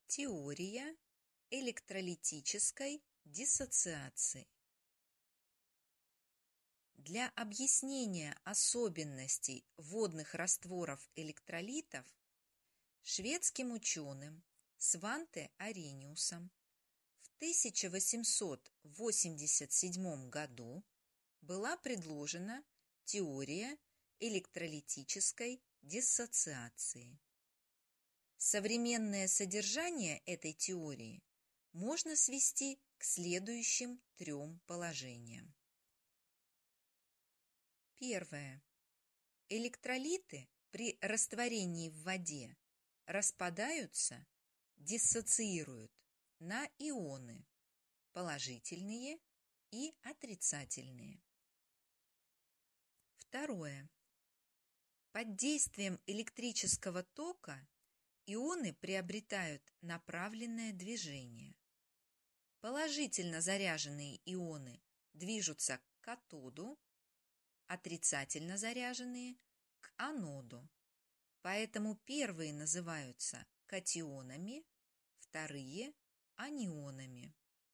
Теория электролитической диссоциации. Для объяснения особенностей водных растворов электролитов шведским ученым Сванте Аррheniusом в 1887 году была предложена теория электролитической диссоциации. Современное содержание этой теории можно свести к следующим трем положениям. Первое. Электролиты при растворении в воде распадаются, диссоциируют на ионы положительные и отрицательные. Второе. Под действием электрического тока ионы приобретают направленное движение. Положительно заряженные ионы движутся к катоду, отрицательно заряженные – к аноду. Поэтому первые называются катионами, вторые – анионами.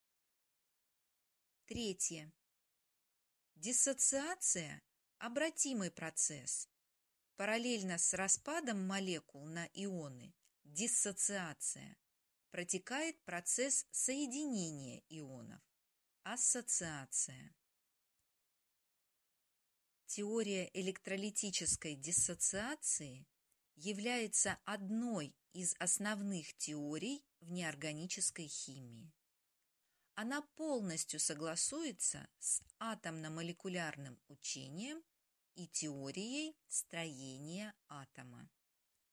Третье. Диссоциация – обратимый процесс. Параллельно с распадом молекул на ионы, диссоциация, протекает процесс соединения ионов, ассоциация. Теория электролитической диссоциации является одной из основных теорий в неорганической химии. Она полностью согласуется с атомно-молекулярным учением и теорией строения атома.